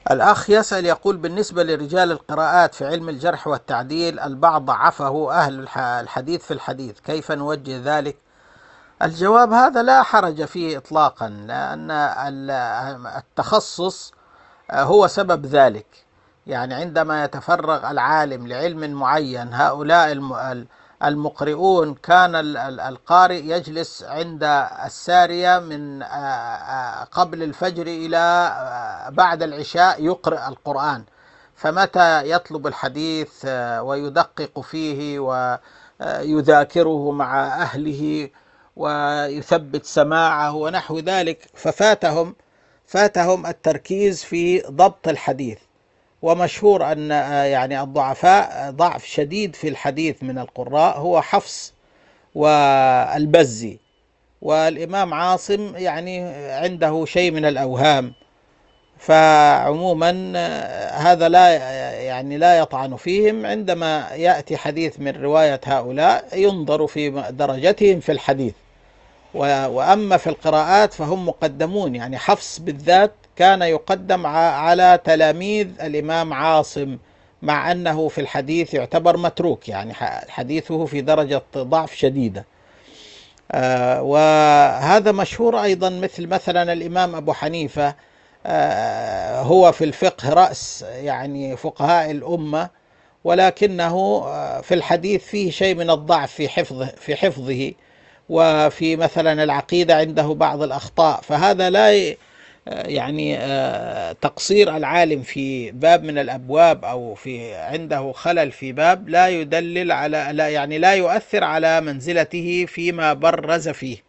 الأخ يسأل يقول: بالنسبة لرجال القراءات في علم الجرح والتعديل البعض ضعفه أهل الحديث في الحديث، كيف نوجه ذلك؟ الجواب: هذا لا حرج فيه إطلاقا، لأن التخصص هو سبب ذلك. يعني عندما يتفرغ العالم لعلم معين، هؤلاء المقرئون، كان القارئ يجلس عند السارية من قبل الفجر إلى بعد العشاء يقرأ القرآن، فمتى يطلب الحديث ويدقق فيه ويذاكره مع أهله ويثبت سماعه ونحو ذلك، فاتهم التركيز في ضبط الحديث. ومشهور أن يعني الضعفاء ضعف شديد في الحديث من القراء هو حفص والبزي، والإمام عاصم يعني عنده شيء من الأوهام. فعموما هذا لا يطعن فيهم. عندما يأتي حديث من رواية هؤلاء ينظر في درجتهم في الحديث. وأما في القراءات فهم مقدمون، يعني حفص بالذات كان يقدم على تلاميذ الإمام عاصم، مع أنه في الحديث يعتبر متروك، يعني حديثه في درجة ضعف شديدة. وهذا مشهور أيضا، مثلا الإمام أبو حنيفة هو في الفقه رأس يعني فقهاء الأمة، ولكنه في الحديث فيه شيء من الضعف في حفظه، وفي مثلا العقيدة عنده بعض الأخطاء. فهذا لا يعني تقصير العالم في باب من الأبواب أو في عنده خلل في باب لا يدلل على، لا يعني لا يؤثر على منزلته فيما برز فيه.